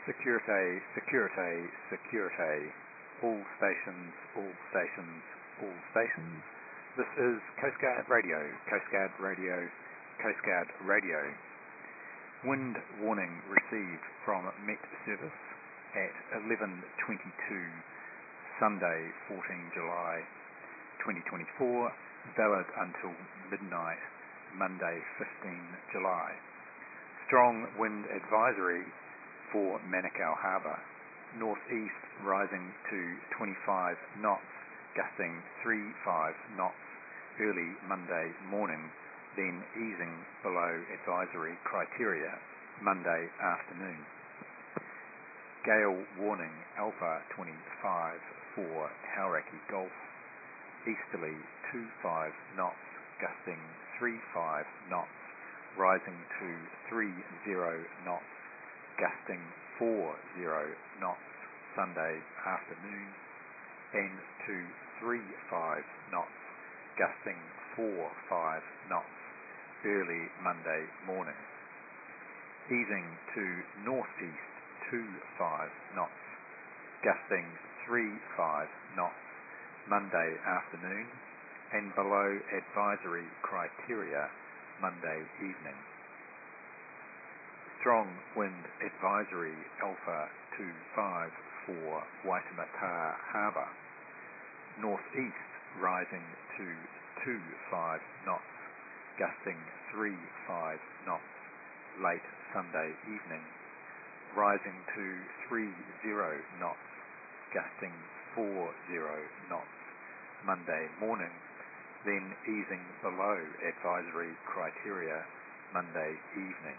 Security, security, security. All stations, all stations, all stations. This is Coast Guard Radio, Coast Guard Radio, Coast Guard Radio. Wind warning received from Met Service at 11:22, Sunday, 14 July 2024, valid until midnight, Monday, 15 July. Strong wind advisory for Manukau Harbour, northeast rising to 25 knots, gusting 3-5 knots early Monday morning, then easing below advisory criteria Monday afternoon. Gale warning Alpha 25 for Hauraki Gulf, easterly 2-5 knots, gusting 3-5 knots, rising to 30 knots, gusting 40 knots Sunday afternoon, and to 3-5 knots, gusting 4-5 knots early Monday morning. Easing to northeast 2-5 knots, gusting 3-5 knots Monday afternoon, and below advisory criteria Monday evening. Strong wind advisory Alpha 25 for Waitemata Harbour, northeast rising to 2-5 knots, gusting 3-5 knots late Sunday evening, rising to 30 knots, gusting 40 knots Monday morning, then easing below advisory criteria Monday evening.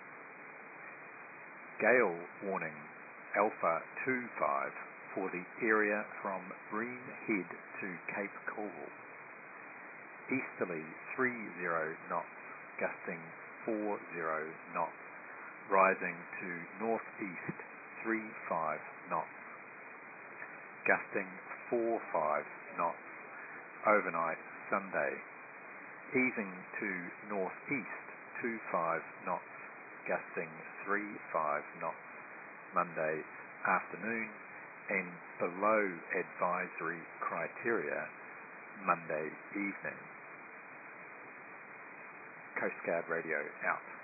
Gale warning Alpha 25 for the area from Bream Head to Cape Colville, easterly 30 knots, gusting 40 knots, rising to northeast 3-5 knots, gusting 4-5 knots overnight Sunday, easing to northeast 2-5 knots, gusting 3-5 knots Monday afternoon, and below advisory criteria Monday evening. Coast Guard Radio out.